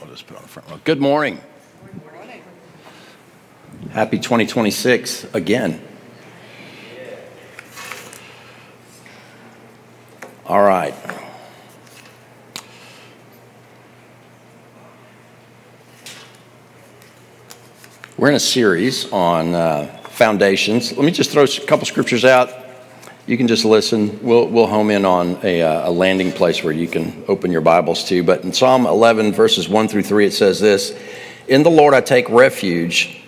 I'll just put it on the front row. Good morning. Good morning. Happy 2026 again. All right. We're in a series on foundations. Let me just throw a couple scriptures out. You can just listen. We'll home in on a landing place where you can open your Bibles to. But in Psalm 11, verses 1 through 3, it says this: "In the Lord I take refuge.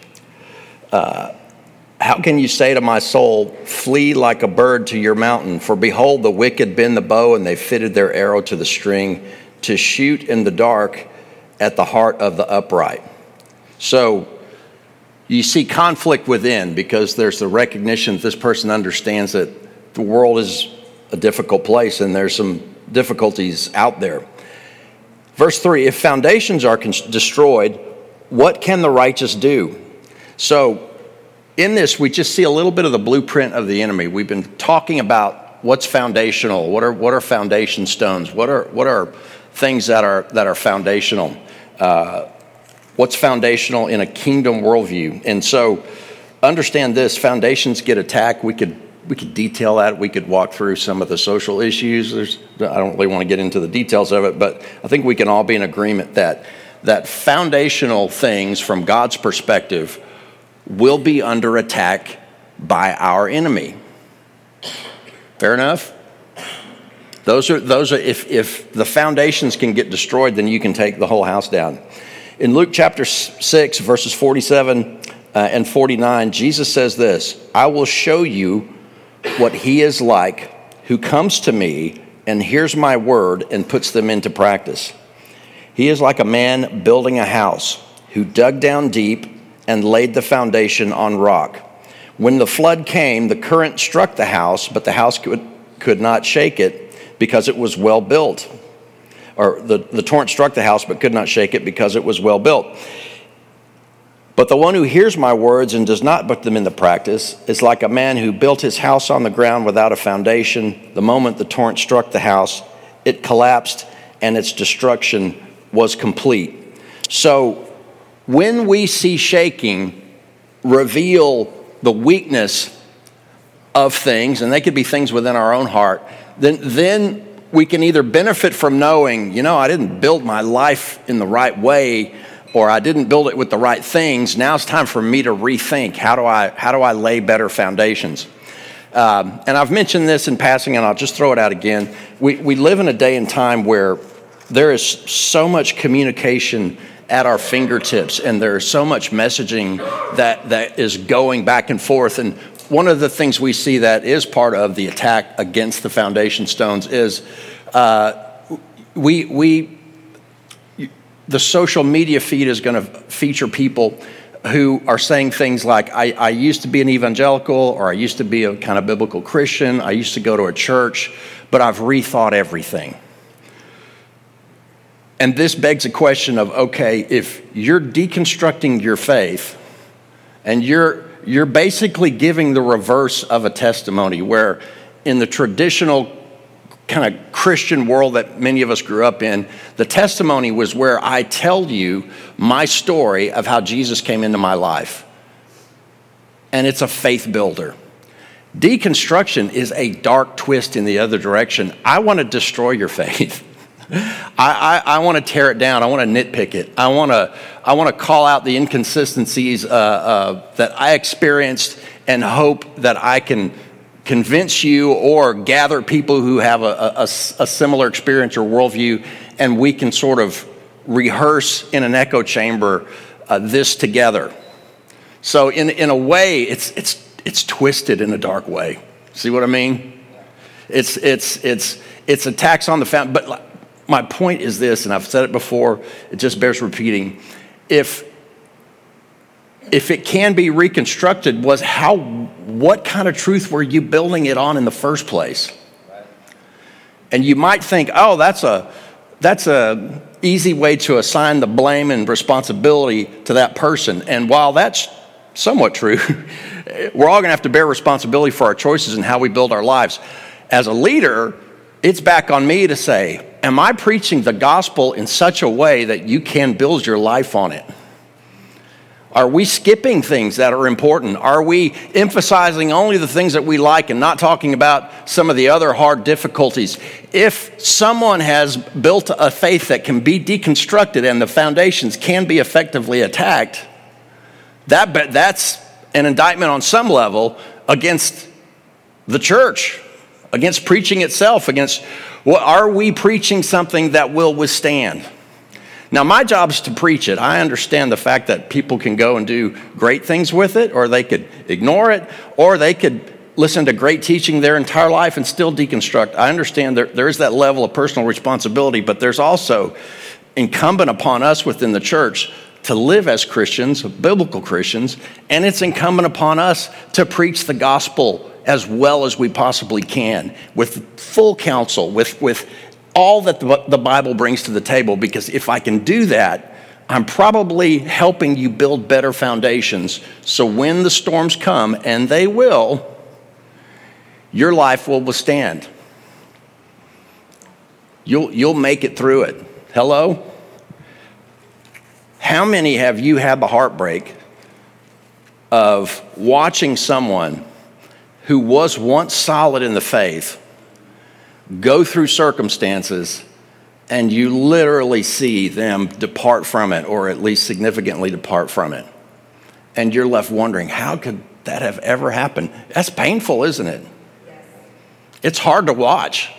How can you say to my soul, flee like a bird to your mountain? For behold, the wicked bend the bow, and they fitted their arrow to the string, to shoot in the dark at the heart of the upright." So you see conflict within, because there's the recognition that this person understands that the world is a difficult place and there's some difficulties out there. Verse 3, "If foundations are destroyed, what can the righteous do?" So in this, we just see a little bit of the blueprint of the enemy. We've been talking about what's foundational. What are foundation stones? What are things that are foundational? What's foundational in a kingdom worldview? And so understand this: foundations get attacked. We could detail that. We could walk through some of the social issues. I don't really want to get into the details of it, but I think we can all be in agreement that foundational things from God's perspective will be under attack by our enemy. Fair enough? Those are if the foundations can get destroyed, then you can take the whole house down. In Luke chapter 6, verses 47 and 49, Jesus says this: "I will show you what he is like who comes to me and hears my word and puts them into practice. He is like a man building a house who dug down deep and laid the foundation on rock. When the flood came, the current struck the house, but the house could not shake it because it was well built." Or the torrent struck the house, but could not shake it because it was well built. "But the one who hears my words and does not put them into practice is like a man who built his house on the ground without a foundation. The moment the torrent struck the house, it collapsed and its destruction was complete." So when we see shaking reveal the weakness of things, and they could be things within our own heart, then we can either benefit from knowing, I didn't build my life in the right way, or I didn't build it with the right things. Now it's time for me to rethink, how do I lay better foundations? And I've mentioned this in passing, and I'll just throw it out again. We live in a day and time where there is so much communication at our fingertips, and there's so much messaging that is going back and forth. And one of the things we see that is part of the attack against the foundation stones is the social media feed is going to feature people who are saying things like, I used to be an evangelical, or I used to be a kind of biblical Christian, I used to go to a church, but I've rethought everything. And this begs a question of, okay, if you're deconstructing your faith and you're basically giving the reverse of a testimony, where in the traditional kind of Christian world that many of us grew up in, the testimony was where I tell you my story of how Jesus came into my life. And it's a faith builder. Deconstruction is a dark twist in the other direction. I want to destroy your faith. I want to tear it down. I want to nitpick it. I want to call out the inconsistencies that I experienced, and hope that I can convince you or gather people who have a similar experience or worldview, and we can sort of rehearse in an echo chamber this together. So in a way, it's twisted in a dark way. See what I mean? It's attacks on the foundation, but my point is this, and I've said it before, it just bears repeating. If it can be reconstructed, what kind of truth were you building it on in the first place? And you might think, oh, that's a easy way to assign the blame and responsibility to that person. And while that's somewhat true, we're all going to have to bear responsibility for our choices and how we build our lives. As a leader, it's back on me to say, am I preaching the gospel in such a way that you can build your life on it? Are we skipping things that are important? Are we emphasizing only the things that we like and not talking about some of the other hard difficulties? If someone has built a faith that can be deconstructed and the foundations can be effectively attacked, that's an indictment on some level against the church, against preaching itself, against, are we preaching something that will withstand? Now, my job is to preach it. I understand the fact that people can go and do great things with it, or they could ignore it, or they could listen to great teaching their entire life and still deconstruct. I understand there is that level of personal responsibility, but there's also incumbent upon us within the church to live as Christians, biblical Christians, and it's incumbent upon us to preach the gospel as well as we possibly can, with full counsel, with all that the Bible brings to the table, because if I can do that, I'm probably helping you build better foundations, so when the storms come, and they will, your life will withstand. You'll make it through it. Hello? How many have you had the heartbreak of watching someone who was once solid in the faith go through circumstances, and you literally see them depart from it, or at least significantly depart from it? And you're left wondering, how could that have ever happened? That's painful, isn't it? Yes. It's hard to watch.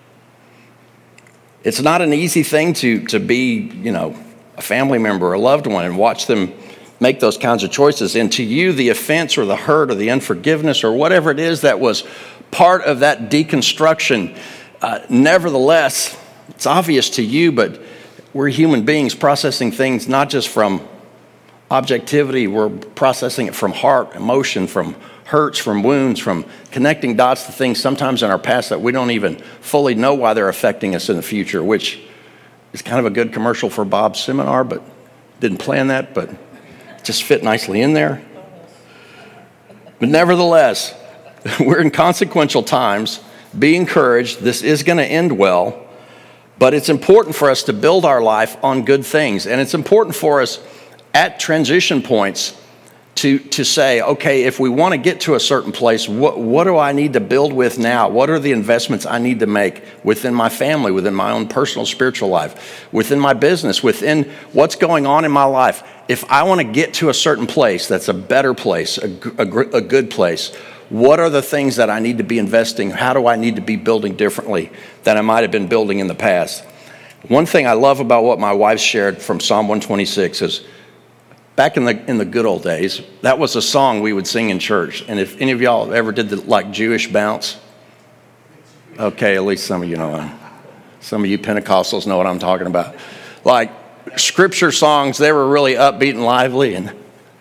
It's not an easy thing to be, a family member or a loved one and watch them make those kinds of choices. And to you, the offense or the hurt or the unforgiveness or whatever it is that was part of that deconstruction, nevertheless, it's obvious to you, but we're human beings processing things not just from objectivity, we're processing it from heart, emotion, from hurts, from wounds, from connecting dots to things sometimes in our past that we don't even fully know why they're affecting us in the future, which is kind of a good commercial for Bob's seminar, but didn't plan that, but it just fit nicely in there. But nevertheless, we're in consequential times. Be encouraged. This is going to end well, but it's important for us to build our life on good things. And it's important for us at transition points to say, okay, if we want to get to a certain place, what do I need to build with now? What are the investments I need to make within my family, within my own personal spiritual life, within my business, within what's going on in my life? If I want to get to a certain place that's a better place, a good place, what are the things that I need to be investing? How do I need to be building differently than I might have been building in the past? One thing I love about what my wife shared from Psalm 126 is, back in the good old days, that was a song we would sing in church. And if any of y'all ever did the Jewish bounce, okay, at least some of you know. Some of you Pentecostals know what I'm talking about. Like scripture songs, they were really upbeat and lively, and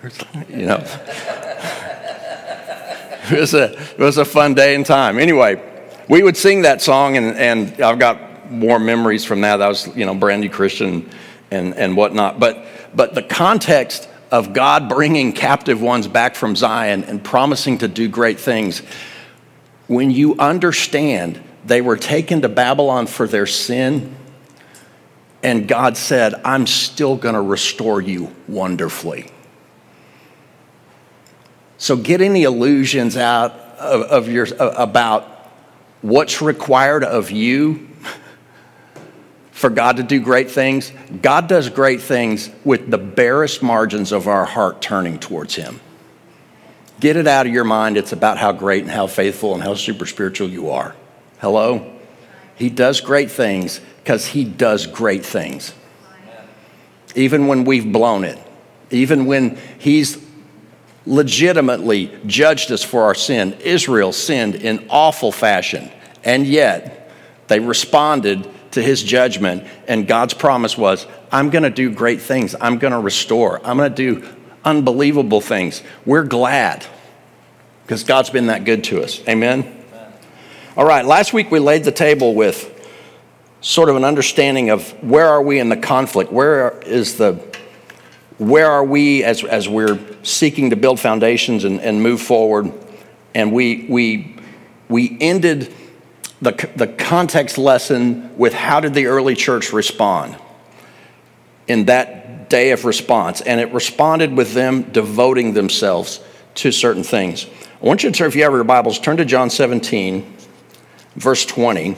It was a fun day and time. Anyway, we would sing that song, and I've got more memories from that. I was, brand new Christian and whatnot. But the context of God bringing captive ones back from Zion and promising to do great things, when you understand they were taken to Babylon for their sin, and God said, I'm still going to restore you wonderfully. So get any illusions out of yours about what's required of you for God to do great things. God does great things with the barest margins of our heart turning towards Him. Get it out of your mind. It's about how great and how faithful and how super spiritual you are. Hello? He does great things because He does great things. Even when we've blown it. Even when He's legitimately judged us for our sin. Israel sinned in awful fashion, and yet they responded to His judgment, and God's promise was, I'm going to do great things. I'm going to restore. I'm going to do unbelievable things. We're glad because God's been that good to us. Amen? All right, last week we laid the table with sort of an understanding of where are we in the conflict? Where are we as we're seeking to build foundations and move forward? And we ended the context lesson with how did the early church respond in that day of response. And it responded with them devoting themselves to certain things. I want you to turn, if you have your Bibles, turn to John 17, verse 20.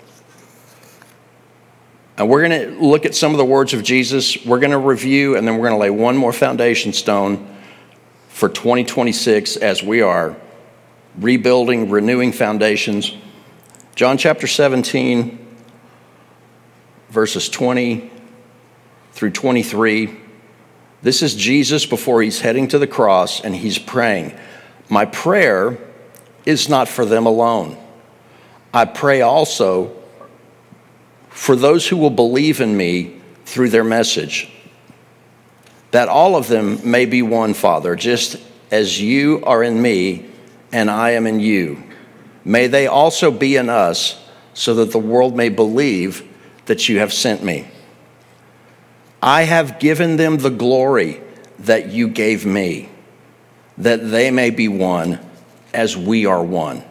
And we're going to look at some of the words of Jesus. We're going to review, and then we're going to lay one more foundation stone for 2026 as we are rebuilding, renewing foundations. John chapter 17, verses 20 through 23. This is Jesus before he's heading to the cross, and he's praying. My prayer is not for them alone. I pray also for those who will believe in me through their message, that all of them may be one, Father, just as you are in me and I am in you. May they also be in us, so that the world may believe that you have sent me. I have given them the glory that you gave me, that they may be one as we are one.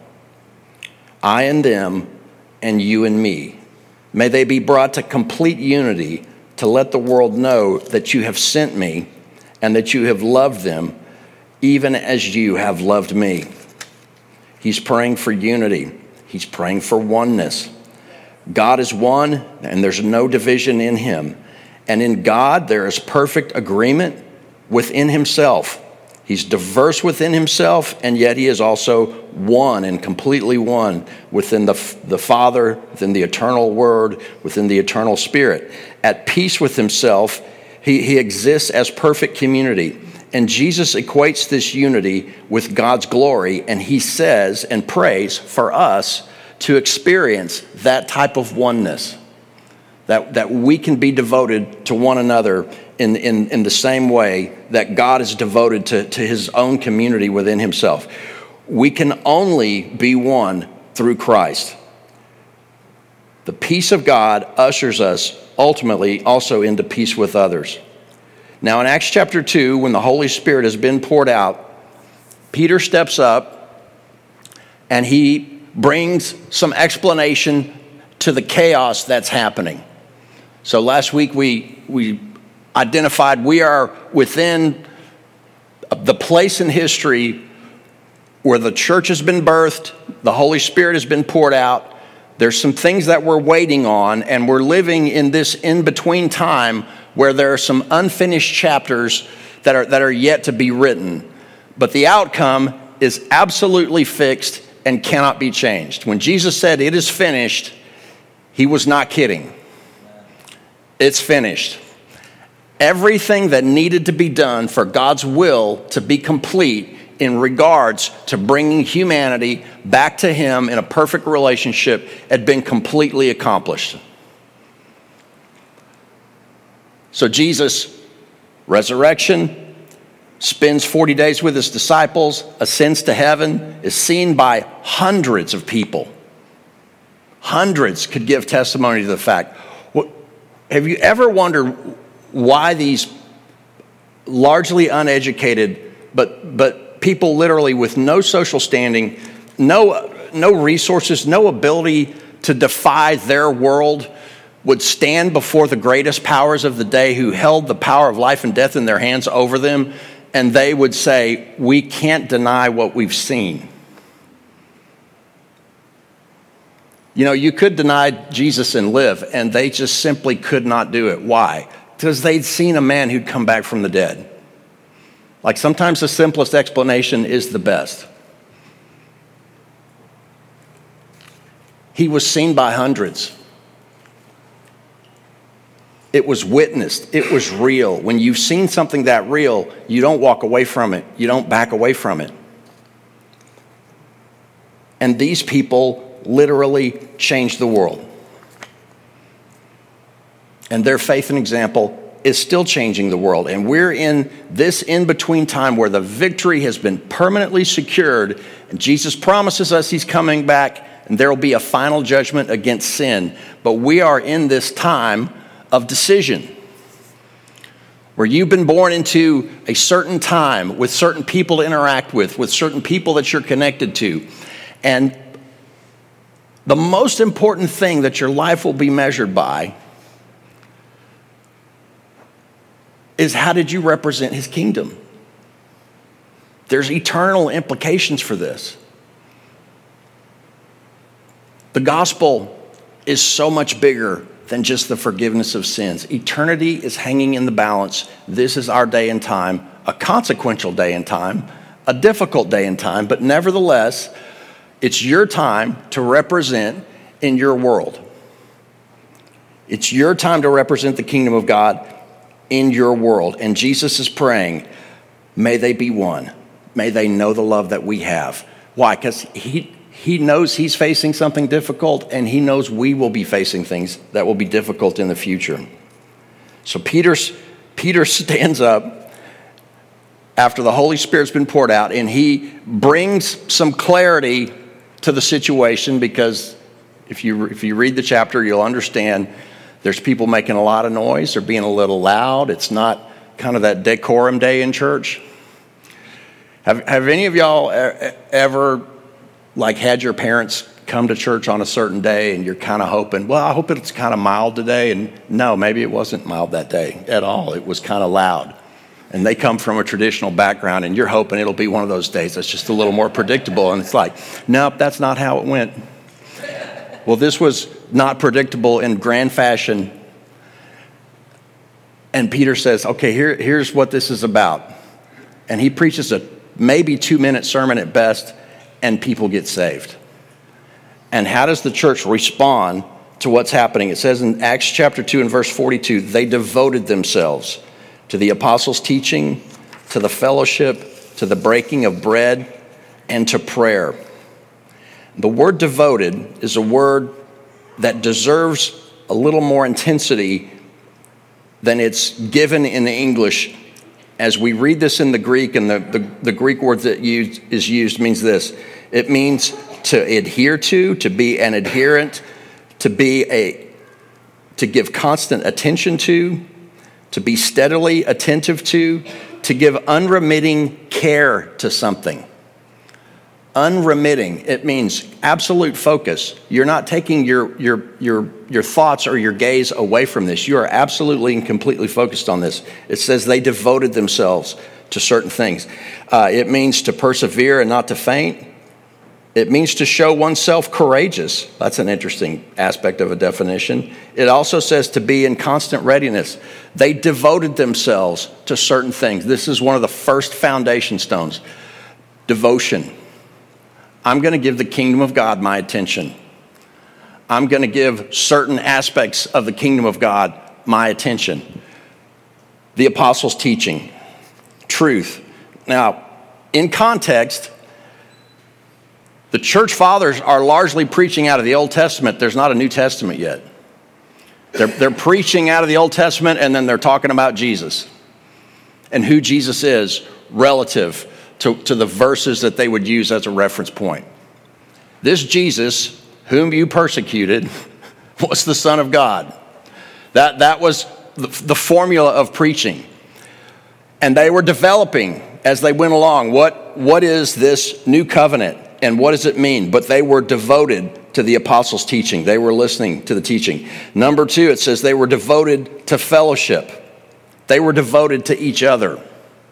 I and them, and you and me. May they be brought to complete unity, to let the world know that you have sent me and that you have loved them, even as you have loved me. He's praying for unity. He's praying for oneness. God is one, and there's no division in him. And in God, there is perfect agreement within himself. He's diverse within himself, and yet he is also one and completely one within the Father, within the eternal Word, within the eternal Spirit. At peace with himself, he exists as perfect community. And Jesus equates this unity with God's glory, and he says and prays for us to experience that type of oneness, that we can be devoted to one another in the same way that God is devoted to his own community within himself. We can only be one through Christ. The peace of God ushers us ultimately also into peace with others. Now in Acts chapter 2, when the Holy Spirit has been poured out, Peter steps up and he brings some explanation to the chaos that's happening. So last week we identified we are within the place in history where the church has been birthed, the Holy Spirit has been poured out. There's some things that we're waiting on, and we're living in this in-between time where there are some unfinished chapters that are yet to be written. But the outcome is absolutely fixed and cannot be changed. When Jesus said, "It is finished," he was not kidding. It's finished. Everything that needed to be done for God's will to be complete in regards to bringing humanity back to him in a perfect relationship had been completely accomplished. So Jesus, resurrection, spends 40 days with his disciples, ascends to heaven, is seen by hundreds of people. Hundreds could give testimony to the fact. Have you ever wondered why these largely uneducated, but people literally with no social standing, no resources, no ability to defy their world, would stand before the greatest powers of the day who held the power of life and death in their hands over them, and they would say, "We can't deny what we've seen"? You know, you could deny Jesus and live, and they just simply could not do it. Why? Because they'd seen a man who'd come back from the dead. Like, sometimes the simplest explanation is the best. He was seen by hundreds. It was witnessed. It was real. When you've seen something that real, you don't walk away from it. You don't back away from it. And these people literally changed the world. And their faith and example is still changing the world. And we're in this in-between time where the victory has been permanently secured, and Jesus promises us he's coming back, and there will be a final judgment against sin. But we are in this time of decision, where you've been born into a certain time with certain people to interact with certain people that you're connected to. And The most important thing that your life will be measured by is how did you represent his kingdom? There's eternal implications for this. The gospel is so much bigger than just the forgiveness of sins. Eternity is hanging in the balance. This is our day and time, a consequential day and time, a difficult day and time, but nevertheless, it's your time to represent in your world. It's your time to represent the kingdom of God in your world. And Jesus is praying, may they be one. May they know the love that we have. Why? Because he knows he's facing something difficult, and he knows we will be facing things that will be difficult in the future. So Peter stands up after the Holy Spirit's been poured out, and he brings some clarity to the situation, because if you read the chapter, you'll understand there's people making a lot of noise. They're being a little loud. It's not kind of that decorum day in church. Have any of y'all ever had your parents come to church on a certain day and you're kind of hoping, well, I hope it's kind of mild today? And no, maybe it wasn't mild that day at all. It was kind of loud. And they come from a traditional background, and you're hoping it'll be one of those days that's just a little more predictable. And it's like, nope, that's not how it went. Well, this was not predictable in grand fashion. And Peter says, okay, here's what this is about. And he preaches a maybe 2-minute sermon at best, and people get saved. And how does the church respond to what's happening? It says in Acts chapter 2 and verse 42, they devoted themselves to the apostles' teaching, to the fellowship, to the breaking of bread, and to prayer. The word devoted is a word that deserves a little more intensity than it's given in the English. As we read this in the Greek, and the Greek word that is used means this. It means to adhere to be an adherent, to give constant attention to be steadily attentive to give unremitting care to something. Unremitting, it means absolute focus. You're not taking your thoughts or your gaze away from this. You are absolutely and completely focused on this. It says they devoted themselves to certain things. It means to persevere and not to faint. It means to show oneself courageous. That's an interesting aspect of a definition. It also says to be in constant readiness. They devoted themselves to certain things. This is one of the first foundation stones. Devotion. I'm going to give the kingdom of God my attention. I'm going to give certain aspects of the kingdom of God my attention. The apostles' teaching, truth. Now, in context, the church fathers are largely preaching out of the Old Testament. There's not a New Testament yet. They're preaching out of the Old Testament, and then they're talking about Jesus and who Jesus is relative to the verses that they would use as a reference point. This Jesus, whom you persecuted, was the Son of God. That was the formula of preaching. And they were developing as they went along. What is this new covenant, and what does it mean? But they were devoted to the apostles' teaching. They were listening to the teaching. Number 2, it says they were devoted to fellowship. They were devoted to each other.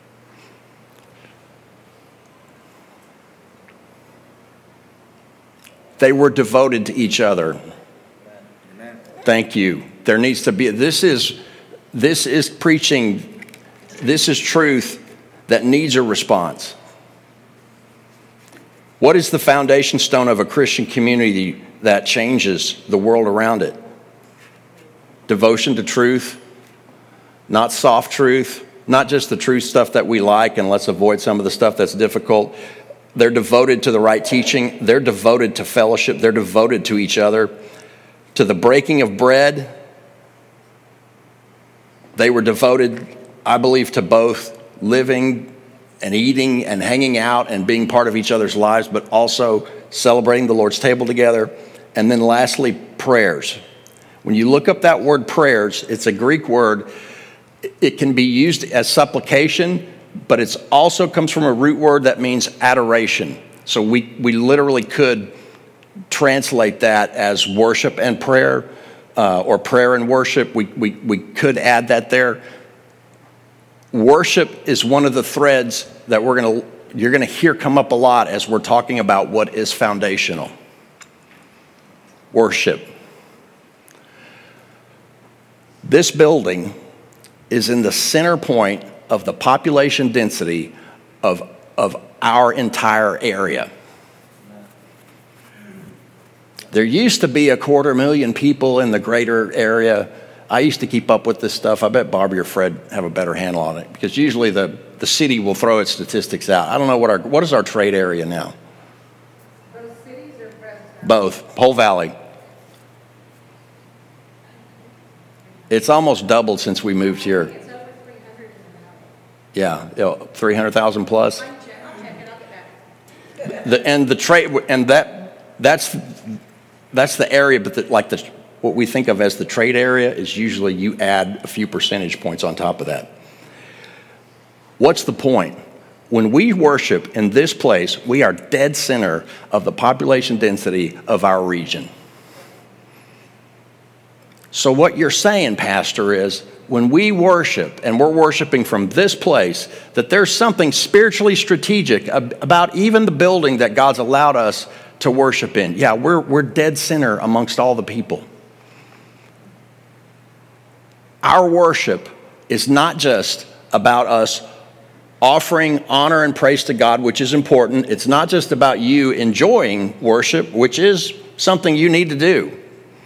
They were devoted to each other. Amen. Thank you. There needs to be, this is preaching, this is truth that needs a response. What is the foundation stone of a Christian community that changes the world around it? Devotion to truth, not soft truth, not just the truth stuff that we like, and let's avoid some of the stuff that's difficult. They're devoted to the right teaching. They're devoted to fellowship. They're devoted to each other, to the breaking of bread. They were devoted, I believe, to both living and eating and hanging out and being part of each other's lives, but also celebrating the Lord's table together. And then lastly, prayers. When you look up that word prayers, it's a Greek word. It can be used as supplication, but it also comes from a root word that means adoration. So we literally could translate that as worship and prayer, or prayer and worship. We could add that there. Worship is one of the threads that you're going to hear come up a lot as we're talking about what is foundational. Worship. This building is in the center point of the population density of our entire area. There used to be 250,000 people in the greater area. I used to keep up with this stuff. I bet Barbie or Fred have a better handle on it, because usually the city will throw its statistics out. I don't know what is our trade area now? Both cities or both? Whole Valley. It's almost doubled since we moved here. It's over 300 in the valley. Yeah, 300,000 plus. I'll check it, I'll get back. And the trade, and that's the area, but what we think of as the trade area is usually you add a few percentage points on top of that. What's the point? When we worship in this place, we are dead center of the population density of our region. So what you're saying, Pastor, is when we worship, and we're worshiping from this place, that there's something spiritually strategic about even the building that God's allowed us to worship in. Yeah, we're dead center amongst all the people. Our worship is not just about us offering honor and praise to God, which is important. It's not just about you enjoying worship, which is something you need to do.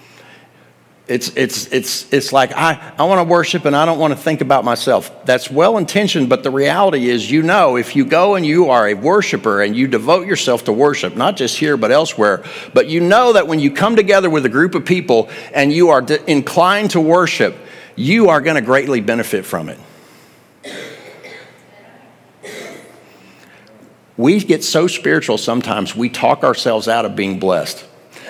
It's like, I want to worship and I don't want to think about myself. That's well-intentioned, but the reality is, if you go and you are a worshiper and you devote yourself to worship, not just here but elsewhere, but you know that when you come together with a group of people and you are inclined to worship, you are going to greatly benefit from it. We get so spiritual sometimes, we talk ourselves out of being blessed.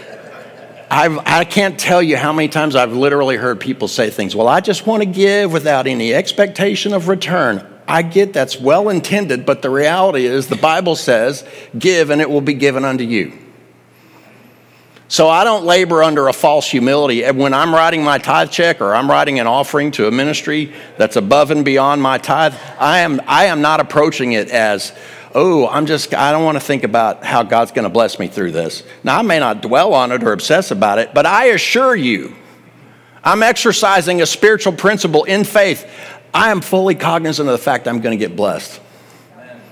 I can't tell you how many times I've literally heard people say things, well, I just want to give without any expectation of return. I get that's well intended, but the reality is the Bible says, give and it will be given unto you. So I don't labor under a false humility. And when I'm writing my tithe check or I'm writing an offering to a ministry that's above and beyond my tithe, I am not approaching it as, I don't want to think about how God's going to bless me through this. Now, I may not dwell on it or obsess about it, but I assure you, I'm exercising a spiritual principle in faith. I am fully cognizant of the fact I'm going to get blessed. Amen.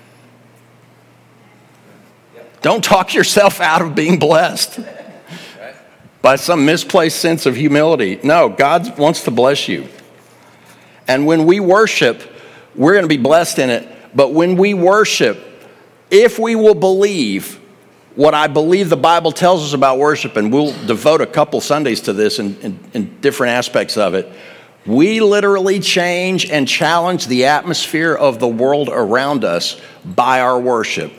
Don't talk yourself out of being blessed by some misplaced sense of humility. No, God wants to bless you. And when we worship, we're going to be blessed in it. But when we worship, if we will believe what I believe the Bible tells us about worship, and we'll devote a couple Sundays to this in different aspects of it, we literally change and challenge the atmosphere of the world around us by our worship.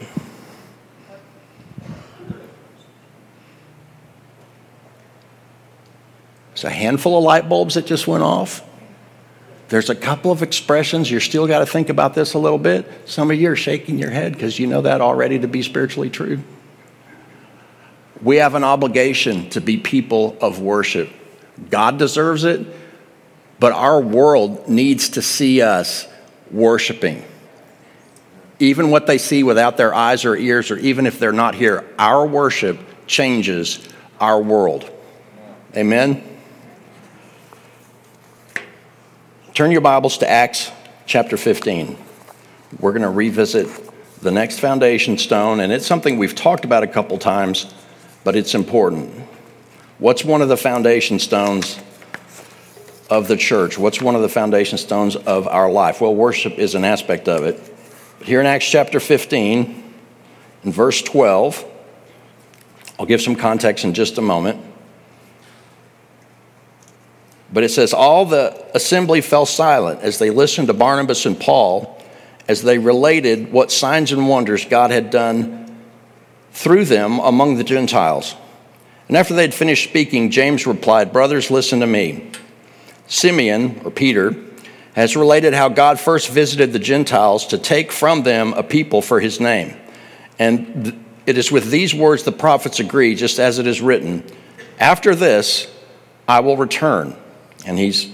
There's a handful of light bulbs that just went off. There's a couple of expressions. You're still got to think about this a little bit. Some of you are shaking your head because you know that already to be spiritually true. We have an obligation to be people of worship. God deserves it, but our world needs to see us worshiping. Even what they see without their eyes or ears, or even if they're not here, our worship changes our world. Amen? Turn your Bibles to Acts chapter 15. We're going to revisit the next foundation stone, and it's something we've talked about a couple times, but it's important. What's one of the foundation stones of the church? What's one of the foundation stones of our life? Well, worship is an aspect of it. Here in Acts chapter 15, in verse 12, I'll give some context in just a moment. But it says, all the assembly fell silent as they listened to Barnabas and Paul as they related what signs and wonders God had done through them among the Gentiles. And after they had finished speaking, James replied, brothers, listen to me. Simeon, or Peter, has related how God first visited the Gentiles to take from them a people for his name. And it is with these words the prophets agree, just as it is written, after this I will return. And he's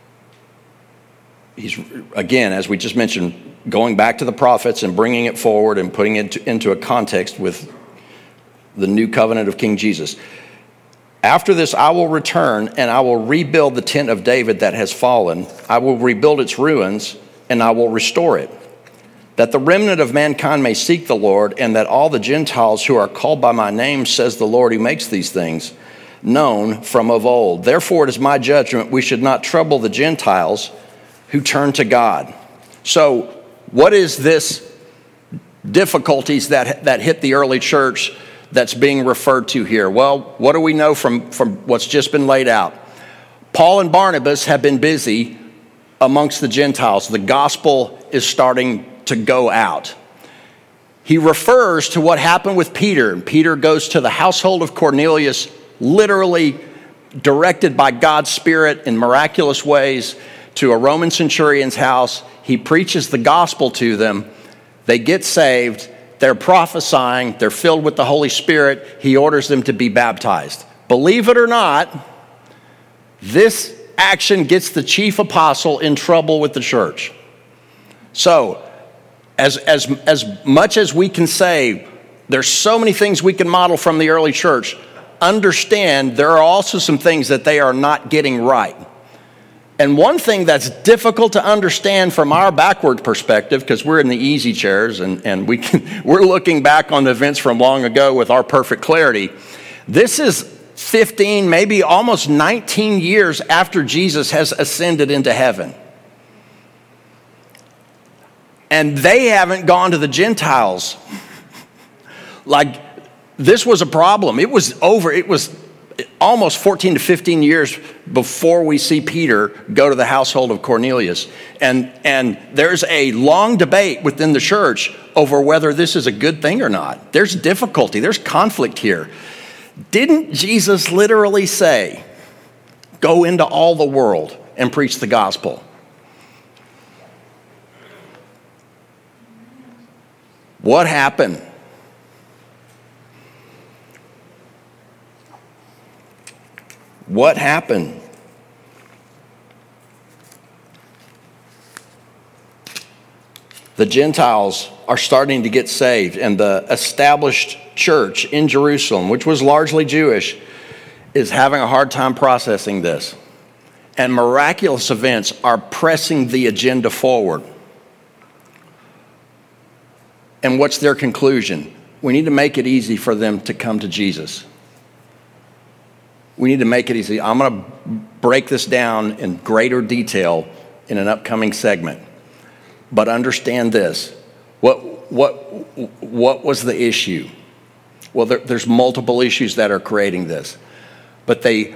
again, as we just mentioned, going back to the prophets and bringing it forward and putting it into a context with the new covenant of King Jesus. After this, I will return and I will rebuild the tent of David that has fallen. I will rebuild its ruins and I will restore it, that the remnant of mankind may seek the Lord, and that all the Gentiles who are called by my name, says the Lord who makes these things, known from of old. Therefore, it is my judgment we should not trouble the Gentiles who turn to God. So what is this difficulties that hit the early church that's being referred to here? Well, what do we know from what's just been laid out? Paul and Barnabas have been busy amongst the Gentiles. The gospel is starting to go out. He refers to what happened with Peter. Peter goes to the household of Cornelius, literally directed by God's Spirit in miraculous ways to a Roman centurion's house. He preaches the gospel to them. They get saved. They're prophesying. They're filled with the Holy Spirit. He orders them to be baptized. Believe it or not, this action gets the chief apostle in trouble with the church. So, as much as we can say, there's so many things we can model from the early church, understand there are also some things that they are not getting right. And one thing that's difficult to understand from our backward perspective, because we're in the easy chairs and we're looking back on the events from long ago with our perfect clarity. This is 15, maybe almost 19 years after Jesus has ascended into heaven. And they haven't gone to the Gentiles. Like, this was a problem. It was almost 14 to 15 years before we see Peter go to the household of Cornelius. And there's a long debate within the church over whether this is a good thing or not. There's difficulty. There's conflict here. Didn't Jesus literally say, go into all the world and preach the gospel? What happened? What happened? The Gentiles are starting to get saved, and the established church in Jerusalem, which was largely Jewish, is having a hard time processing this. And miraculous events are pressing the agenda forward. And what's their conclusion? We need to make it easy for them to come to Jesus. We need to make it easy. I'm going to break this down in greater detail in an upcoming segment. But understand this. What was the issue? Well, there's multiple issues that are creating this. But they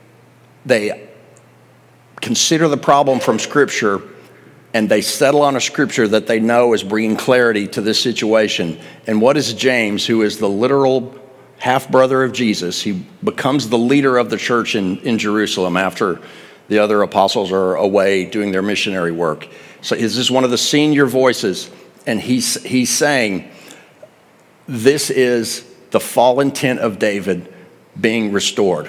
consider the problem from Scripture, and they settle on a Scripture that they know is bringing clarity to this situation. And what is James, who is the literal half-brother of Jesus? He becomes the leader of the church in Jerusalem after the other apostles are away doing their missionary work. So this is one of the senior voices, and he's saying, this is the fallen tent of being restored.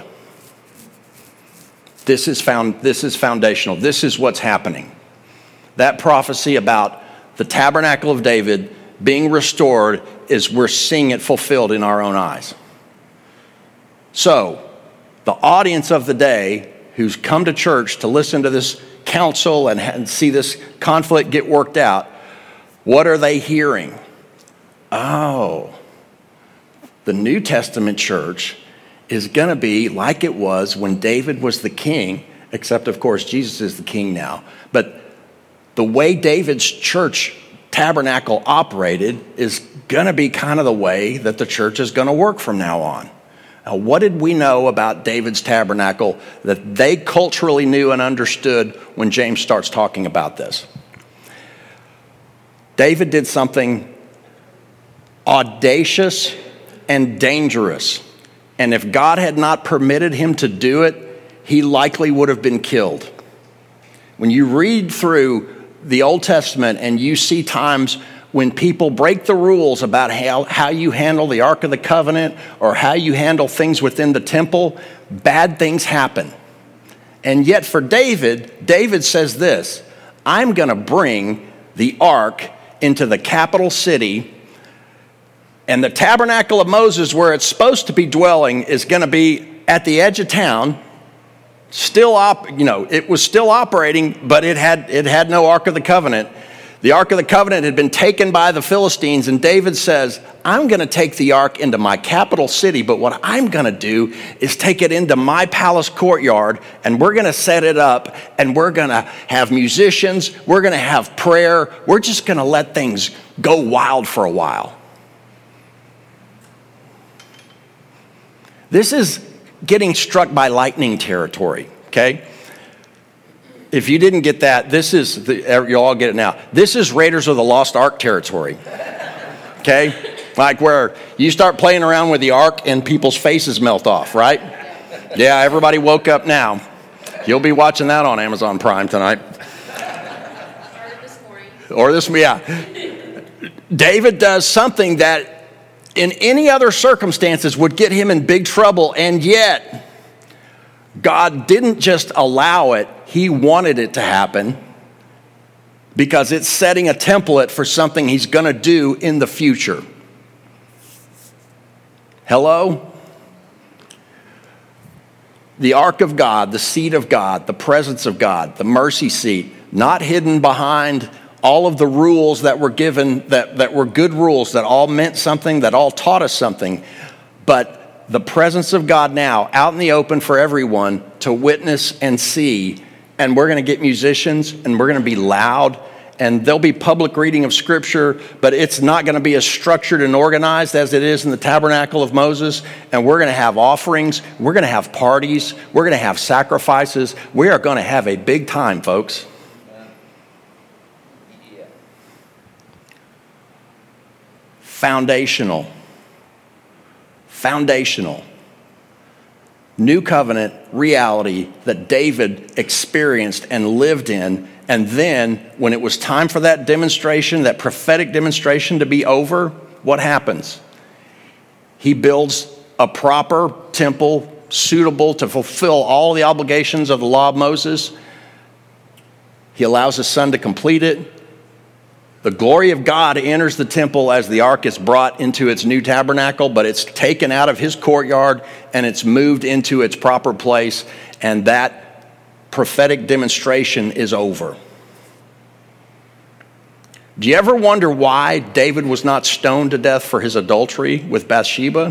This is foundational. This is what's happening. That prophecy about the tabernacle of David being restored is we're seeing it fulfilled in our own eyes. So, the audience of the day who's come to church to listen to this counsel and see this conflict get worked out, what are they hearing? Oh, the New Testament church is going to be like it was when David was the king, except, of course, Jesus is the king now. But the way David's church tabernacle operated is going to be kind of the way that the church is going to work from now on. Now, what did we know about David's tabernacle that they culturally knew and understood when James starts talking about this? David did something audacious and dangerous. And if God had not permitted him to do it, he likely would have been killed. When you read through the Old Testament and you see times when people break the rules about how you handle the Ark of the Covenant or how you handle things within the temple, bad things happen. And yet for David says this, I'm going to bring the Ark into the capital city, and the tabernacle of Moses, where it's supposed to be dwelling, is going to be at the edge of town. It was still operating, but it had no Ark of the Covenant. The Ark of the Covenant had been taken by the Philistines, and David says, I'm going to take the Ark into my capital city, but what I'm going to do is take it into my palace courtyard, and we're going to set it up, and we're going to have musicians, we're going to have prayer, we're just going to let things go wild for a while. This is getting struck by lightning territory, okay? If you didn't get that, you'll all get it now. This is Raiders of the Lost Ark territory, okay? Like where you start playing around with the Ark and people's faces melt off, right? Yeah, everybody woke up now. You'll be watching that on Amazon Prime tonight. Or this morning. Yeah. David does something that in any other circumstances would get him in big trouble, and yet God didn't just allow it, he wanted it to happen because it's setting a template for something he's going to do in the future. Hello? The Ark of God, the seat of God, the presence of God, the mercy seat, not hidden behind all of the rules that were given, that were good rules, that all meant something, that all taught us something. But the presence of God now out in the open for everyone to witness and see. And we're going to get musicians, and we're going to be loud, and there'll be public reading of Scripture, but it's not going to be as structured and organized as it is in the tabernacle of Moses. And we're going to have offerings. We're going to have parties. We're going to have sacrifices. We are going to have a big time, folks. Foundational. New covenant reality that David experienced and lived in. And then when it was time for that demonstration, that prophetic demonstration to be over, what happens? He builds a proper temple suitable to fulfill all the obligations of the law of Moses. He allows his son to complete it. The glory of God enters the temple as the ark is brought into its new tabernacle, but it's taken out of his courtyard and it's moved into its proper place, and that prophetic demonstration is over. Do you ever wonder why David was not stoned to death for his adultery with Bathsheba?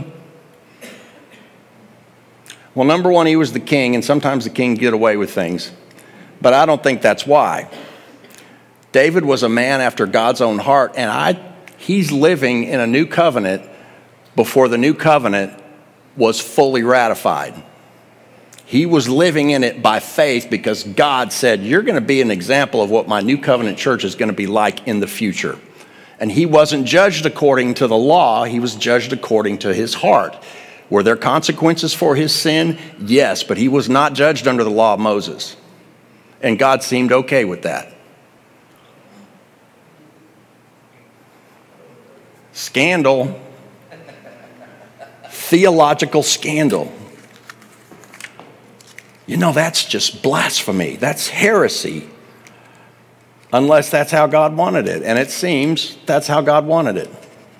Well, number one, he was the king, and sometimes the king get away with things, but I don't think that's why. David was a man after God's own heart, and he's living in a new covenant before the new covenant was fully ratified. He was living in it by faith because God said, you're going to be an example of what my new covenant church is going to be like in the future. And he wasn't judged according to the law, he was judged according to his heart. Were there consequences for his sin? Yes, but he was not judged under the law of Moses. And God seemed okay with that. Scandal. Theological scandal. You know, that's just blasphemy. That's heresy. Unless that's how God wanted it. And it seems that's how God wanted it.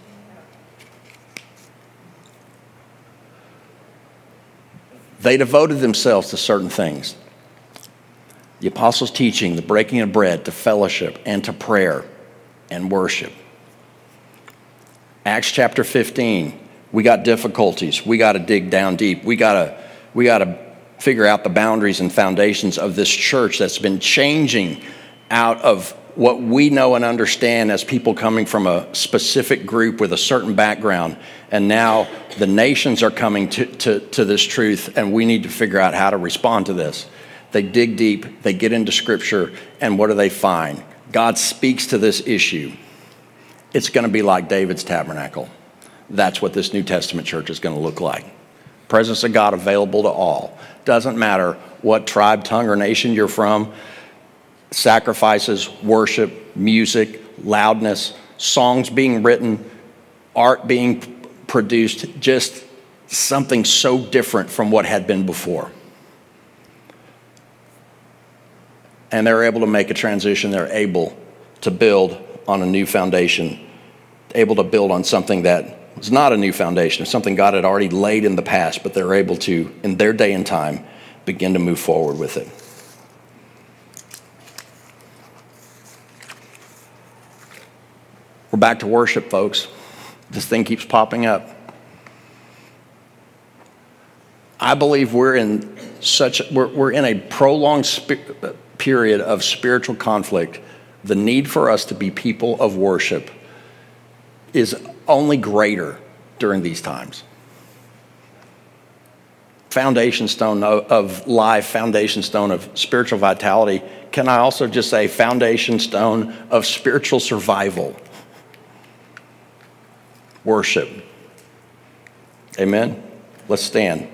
They devoted themselves to certain things. The apostles' teaching, the breaking of bread, to fellowship, and to prayer and worship. Acts chapter 15, we got difficulties. We got to dig down deep. We got to figure out the boundaries and foundations of this church that's been changing out of what we know and understand as people coming from a specific group with a certain background. And now the nations are coming to this truth, and we need to figure out how to respond to this. They dig deep, they get into Scripture, and what do they find? God speaks to this issue. It's going to be like David's tabernacle. That's what this New Testament church is going to look like. Presence of God available to all. Doesn't matter what tribe, tongue, or nation you're from. Sacrifices, worship, music, loudness, songs being written, art being produced, just something so different from what had been before. And they're able to make a transition. They're able to build on a new foundation, able to build on something that was not a new foundation, something God had already laid in the past, but they're able to, in their day and time, begin to move forward with it. We're back to worship, folks. This thing keeps popping up. I believe we're in a prolonged period of spiritual conflict. The need for us to be people of worship is only greater during these times. Foundation stone of life, foundation stone of spiritual vitality. Can I also just say foundation stone of spiritual survival? Worship. Amen? Let's stand.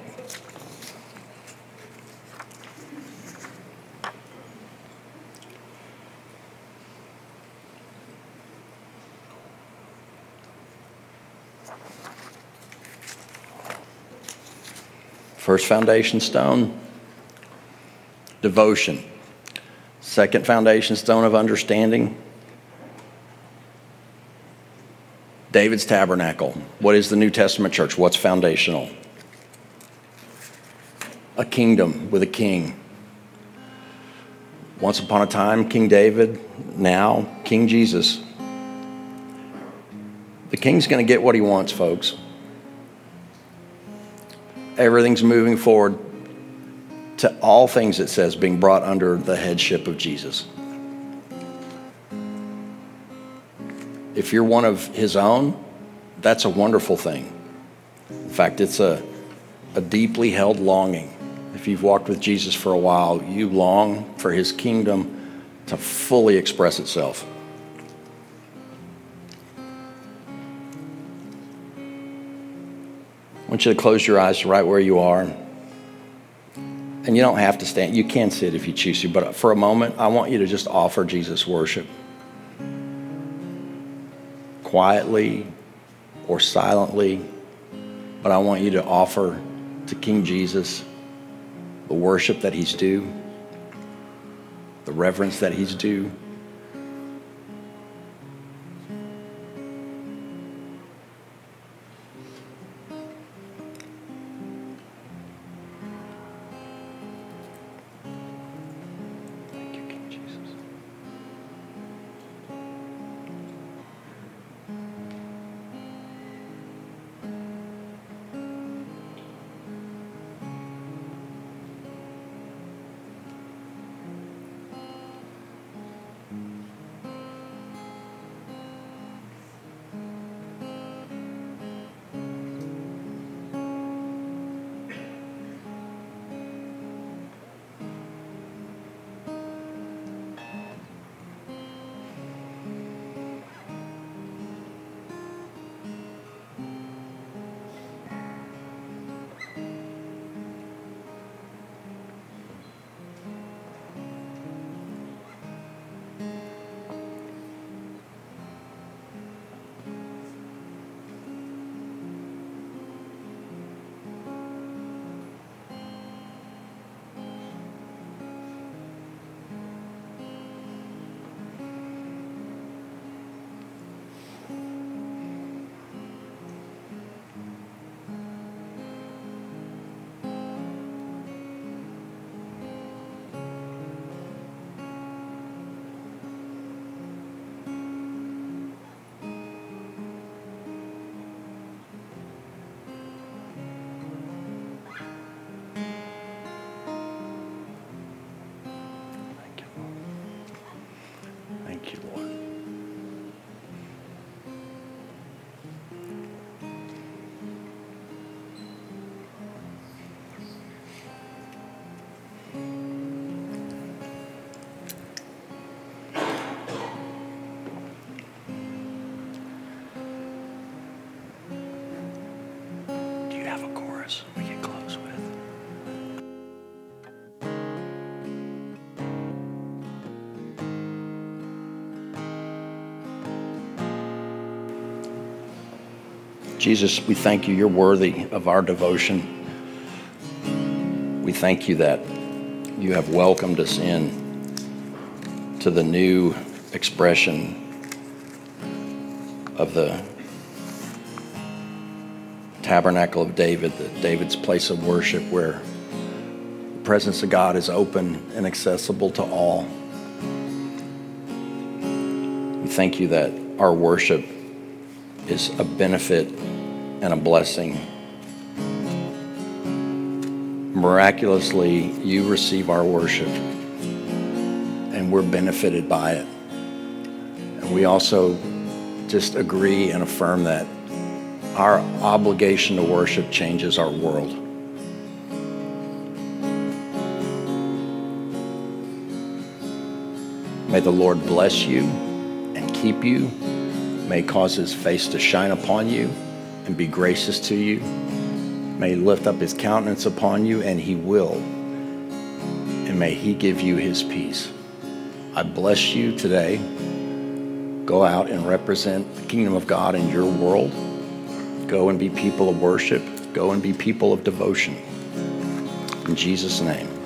First foundation stone, devotion. Second foundation stone of understanding, David's tabernacle. What is the New Testament church? What's foundational? A kingdom with a king. Once upon a time, King David, now King Jesus. The king's going to get what he wants, folks. Everything's moving forward to all things, it says, being brought under the headship of Jesus. If you're one of his own, that's a wonderful thing. In fact, it's a deeply held longing. If you've walked with Jesus for a while, you long for his kingdom to fully express itself. I want you to close your eyes right where you are. And you don't have to stand. You can sit if you choose to. But for a moment, I want you to just offer Jesus worship. Quietly or silently. But I want you to offer to King Jesus the worship that he's due. The reverence that he's due. Thank you, Lord. Do you have a chorus we can close with? Jesus, we thank you. You're worthy of our devotion. We thank you that you have welcomed us in to the new expression of the tabernacle of David, David's place of worship, where the presence of God is open and accessible to all. We thank you that our worship is a benefit and a blessing. Miraculously, you receive our worship, and we're benefited by it. And we also just agree and affirm that our obligation to worship changes our world. May the Lord bless you and keep you. May he cause his face to shine upon you and be gracious to you. May he lift up his countenance upon you, and he will. And may he give you his peace. I bless you today. Go out and represent the kingdom of God in your world. Go and be people of worship. Go and be people of devotion. In Jesus' name.